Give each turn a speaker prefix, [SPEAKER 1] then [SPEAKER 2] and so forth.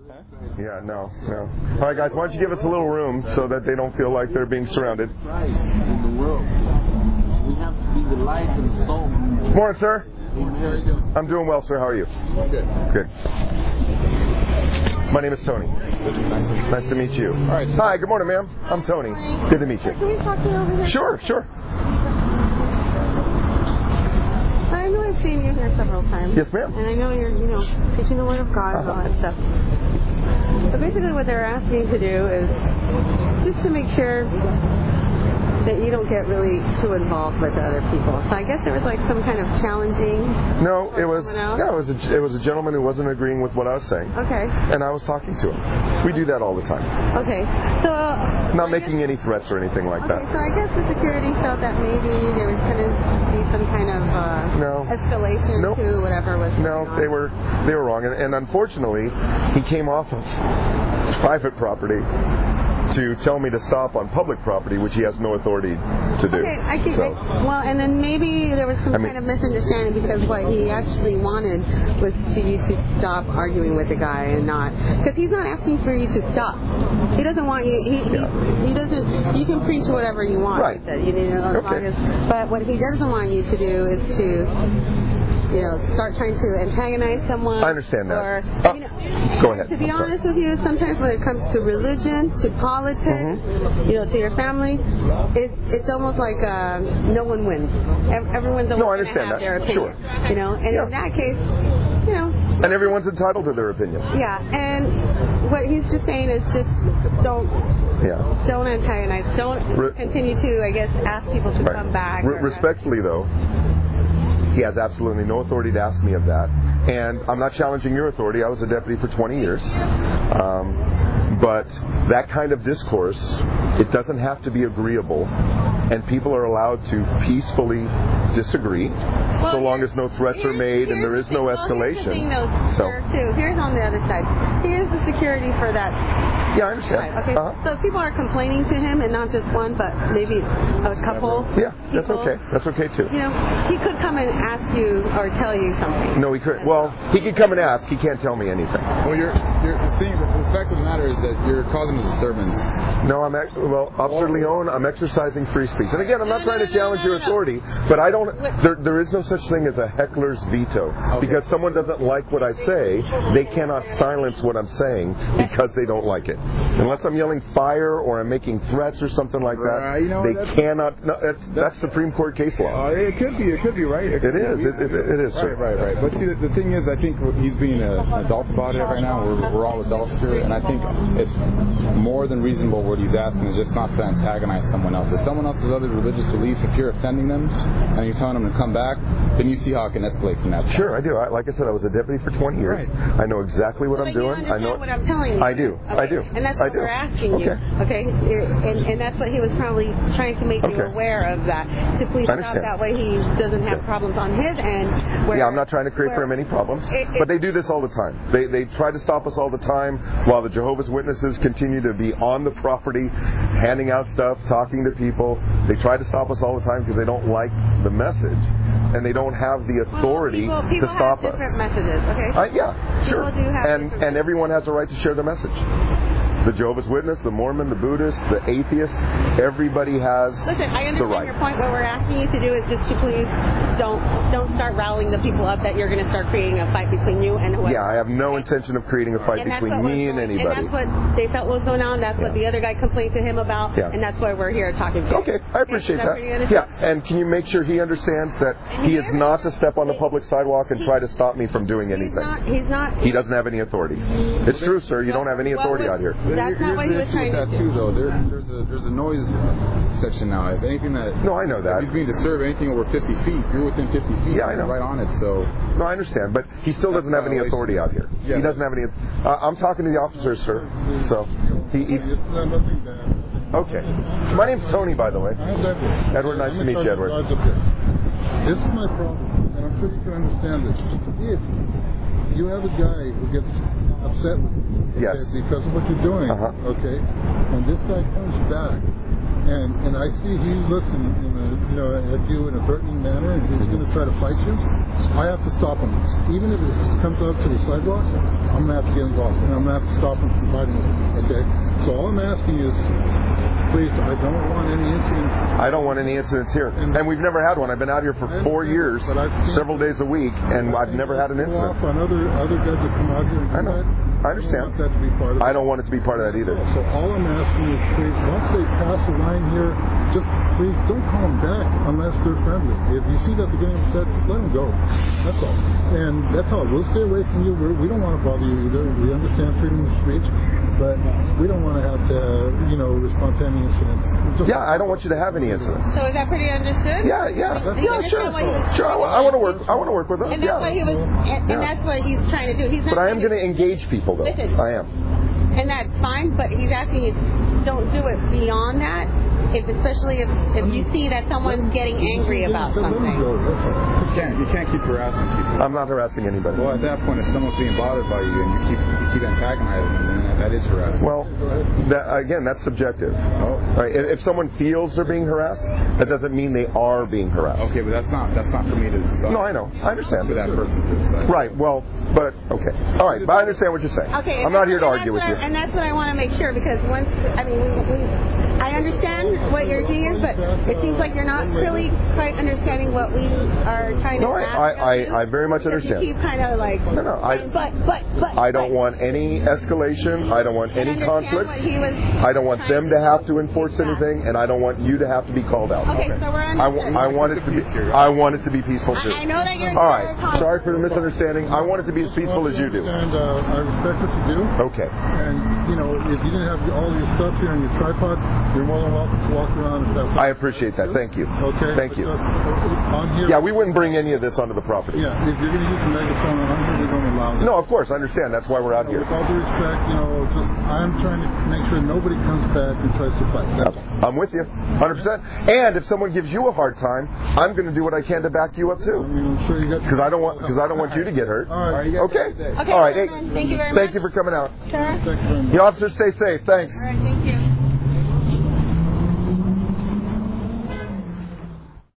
[SPEAKER 1] Yeah, no. All right, guys, why don't you give us a little room so that they don't feel like they're being surrounded.
[SPEAKER 2] Christ in the world. We have to be the light and the soul.
[SPEAKER 1] Morning, sir.
[SPEAKER 2] How are you doing?
[SPEAKER 1] I'm doing well, sir. How are you? Good. My name is Tony. Nice to meet you.
[SPEAKER 2] All right.
[SPEAKER 1] Hi, good morning, ma'am. I'm Tony. Good to meet you.
[SPEAKER 3] Can we talk to you over here?
[SPEAKER 1] Sure.
[SPEAKER 3] I know I've seen you here several times.
[SPEAKER 1] Yes, ma'am.
[SPEAKER 3] And I know you're, preaching the Word of God and all that stuff. But basically what they're asking you to do is just to make sure that you don't get really too involved with the other people. So I guess there was like some kind of challenging.
[SPEAKER 1] No, it was a gentleman who wasn't agreeing with what I was saying.
[SPEAKER 3] Okay.
[SPEAKER 1] And I was talking to him. We do that all the time.
[SPEAKER 3] Okay. So
[SPEAKER 1] not making any threats or anything like that.
[SPEAKER 3] Okay, so I guess the security felt that maybe there was going to be some kind of escalation to whatever was going on.
[SPEAKER 1] They were wrong, and unfortunately, he came off of private property to tell me to stop on public property, which he has no authority to do.
[SPEAKER 3] Okay, I think. So, and then maybe there was some kind of misunderstanding because what he actually wanted was you to stop arguing with the guy and not, because he's not asking for you to stop. He doesn't want you. He doesn't. You can preach whatever you want.
[SPEAKER 1] Right.
[SPEAKER 3] But what he doesn't want you to do is to start trying to antagonize someone.
[SPEAKER 1] I understand that.
[SPEAKER 3] Or,
[SPEAKER 1] go ahead.
[SPEAKER 3] To be honest with you, sometimes when it comes to religion, to politics, to your family, it's almost like no one wins. Everyone's always going to have their opinion.
[SPEAKER 1] Sure.
[SPEAKER 3] And in that case,
[SPEAKER 1] And everyone's entitled to their opinion.
[SPEAKER 3] Yeah, and what he's just saying is just don't antagonize. Don't continue to, I guess, ask people to come back.
[SPEAKER 1] Respectfully, though, he has absolutely no authority to ask me of that. And I'm not challenging your authority. I was a deputy for 20 years. But that kind of discourse, it doesn't have to be agreeable. And people are allowed to peacefully disagree so long as no threats are made and there is no escalation.
[SPEAKER 3] Here's on the other side. Here's the security for that.
[SPEAKER 1] Yeah, I understand.
[SPEAKER 3] Okay. So people are complaining to him, and not just one, but maybe a couple.
[SPEAKER 1] Yeah, that's okay. That's okay too.
[SPEAKER 3] He could come and ask you or tell you something.
[SPEAKER 1] No, he could. Well, he could come and ask. He can't tell me anything.
[SPEAKER 2] Well, the fact of the matter is that you're causing a disturbance.
[SPEAKER 1] No, Officer Leone, I'm exercising free speech. And again, I'm not trying to challenge your authority, but I don't. There is no such thing as a heckler's veto. Okay. Because someone doesn't like what I say, they cannot silence what I'm saying because they don't like it. Unless I'm yelling fire or I'm making threats or something like that, they cannot. No, that's Supreme Court case law.
[SPEAKER 2] It could be right.
[SPEAKER 1] It is. Sir.
[SPEAKER 2] Right. But see, the thing is, I think he's being an adult about it right now. We're all adults here, and I think it's more than reasonable what he's asking is just not to antagonize someone else. If someone else has other religious beliefs, if you're offending them and you're telling them to come back, then you see how it can escalate from that point.
[SPEAKER 1] Sure, I do. Like I said, I was a deputy for 20 years. Right. I know exactly what I'm doing.
[SPEAKER 3] I know what I'm telling you.
[SPEAKER 1] I do.
[SPEAKER 3] And that's what we're asking you. Okay. And that's what he was probably trying to make you aware of, that to please stop. That way he doesn't have problems on his end.
[SPEAKER 1] I'm not trying to create for him any problems. But they do this all the time. They try to stop us all the time while the Jehovah's Witnesses continue to be on the property, handing out stuff, talking to people. They try to stop us all the time because they don't like the message. And they don't have the authority
[SPEAKER 3] people
[SPEAKER 1] to stop
[SPEAKER 3] have different messages, okay?
[SPEAKER 1] Yeah, sure.
[SPEAKER 3] People do have
[SPEAKER 1] and everyone has a right to share their message. The Jehovah's Witness, the Mormon, the Buddhist, the atheist, everybody has the right.
[SPEAKER 3] Listen, I understand your point. What we're asking you to do is just to please don't start rallying the people up that you're going to start creating a fight between you and whoever.
[SPEAKER 1] Yeah, I have no intention of creating a fight between me and anybody.
[SPEAKER 3] And that's what they felt was going on. That's what the other guy complained to him about. Yeah. And that's why we're here talking to you.
[SPEAKER 1] Okay, I appreciate that. Yeah, and can you make sure he understands that he is not to step on the public sidewalk and try to stop me from doing anything?
[SPEAKER 3] He's not.
[SPEAKER 1] He doesn't have any authority. It's true, sir. You don't have any authority out here.
[SPEAKER 3] That's not what he was trying to do.
[SPEAKER 2] Too, though. There's a noise section now. If anything that...
[SPEAKER 1] No, I know that.
[SPEAKER 2] If he's being disturbed, anything over 50 feet, you're within 50 feet.
[SPEAKER 1] Yeah, I know.
[SPEAKER 2] Right on it, so...
[SPEAKER 1] No, I understand, but he still doesn't have any authority out here. Yeah, he doesn't have any... I'm talking to the officers, sir. So,
[SPEAKER 4] It's nothing bad.
[SPEAKER 1] Okay. My name's Tony, by the way. Edward, nice to meet you, Edward.
[SPEAKER 4] This is my problem, and I'm sure you can understand this. If you have a guy who gets upset with you, because of what you're doing, and this guy comes back, and I see he looks in a at you in a threatening manner and he's going to try to fight you, I have to stop him. Even if it comes up to the sidewalk, I'm going to have to get involved and I'm going to have to stop him from fighting with him. Okay? So all I'm asking is, please, I don't want any incidents.
[SPEAKER 1] I don't want any incidents here. And we've never had one. I've been out here for 4 years, several days a week, and I've never had an incident.
[SPEAKER 4] On other guys that come out here and do that.
[SPEAKER 1] I understand.
[SPEAKER 4] I don't want that to be part of it.
[SPEAKER 1] I don't want it to be part of that either.
[SPEAKER 4] So all I'm asking is, please, once they pass the line here, just please don't call them back unless they're friendly. If you see that they're getting upset, just let them go. That's all. And that's all. We'll stay away from you. We don't want to bother you either. We understand freedom of speech, but we don't want to have to, respond to any incidents.
[SPEAKER 1] I don't want you to have any incidents.
[SPEAKER 3] So is that pretty understood?
[SPEAKER 1] Yeah, sure. Sure, I want to work. I want to work with them.
[SPEAKER 3] And that's what he was. And that's what he's trying to do. He's not.
[SPEAKER 1] But I am going to engage people, though.
[SPEAKER 3] Listen,
[SPEAKER 1] I am.
[SPEAKER 3] And that's fine. But he's asking you, don't do it beyond that. Especially if you see that someone's getting angry about something.
[SPEAKER 2] You can't keep harassing people.
[SPEAKER 1] I'm not harassing anybody.
[SPEAKER 2] Well, at that point, if someone's being bothered by you and you keep antagonizing them, then that is harassing.
[SPEAKER 1] Well, that's subjective.
[SPEAKER 2] Oh.
[SPEAKER 1] Right? If someone feels they're being harassed, that doesn't mean they are being harassed.
[SPEAKER 2] Okay, but that's not for me to decide.
[SPEAKER 1] No, I know. I understand.
[SPEAKER 2] For that person to decide.
[SPEAKER 1] Right. Well, but okay. All right. But I understand what you're saying.
[SPEAKER 3] Okay.
[SPEAKER 1] I'm not here to argue with you.
[SPEAKER 3] And that's what I want to make sure, because I understand what your thing is, but it seems like you're not really quite understanding what we are trying to ask.
[SPEAKER 1] I very much understand.
[SPEAKER 3] You keep kind of like, but.
[SPEAKER 1] I don't want any escalation. I don't want any conflicts. I don't want them to have to enforce anything, and I don't want you to have to be called out.
[SPEAKER 3] Okay, so we're on.
[SPEAKER 1] I want it to be. I want it to be peaceful too.
[SPEAKER 3] I know that you're.
[SPEAKER 1] All right. Sorry for the misunderstanding. I want it to be as peaceful as you do.
[SPEAKER 4] And I respect what you do.
[SPEAKER 1] Okay.
[SPEAKER 4] And if you didn't have all your stuff here on your tripod, you're more than welcome to walk around.
[SPEAKER 1] I appreciate that. Thank you.
[SPEAKER 4] Okay.
[SPEAKER 1] Thank you.
[SPEAKER 4] On here.
[SPEAKER 1] Yeah, we wouldn't bring any of this onto the property.
[SPEAKER 4] Yeah, if you're going to use a megaphone on here, we don't allow it.
[SPEAKER 1] No, of course, I understand. That's why we're out here.
[SPEAKER 4] With all due respect, I'm trying to make sure nobody comes back and tries to fight.
[SPEAKER 1] I'm with you, 100%. And if someone gives you a hard time, I'm going to do what I can to back you up too.
[SPEAKER 4] I'm sure you got.
[SPEAKER 1] Because I don't want you to get hurt.
[SPEAKER 4] All right.
[SPEAKER 1] Okay.
[SPEAKER 3] Okay.
[SPEAKER 1] All right.
[SPEAKER 3] Hey, thank you very much.
[SPEAKER 1] Thank you for coming out.
[SPEAKER 3] Sure.
[SPEAKER 1] The officers, stay safe. Thanks.
[SPEAKER 3] All right.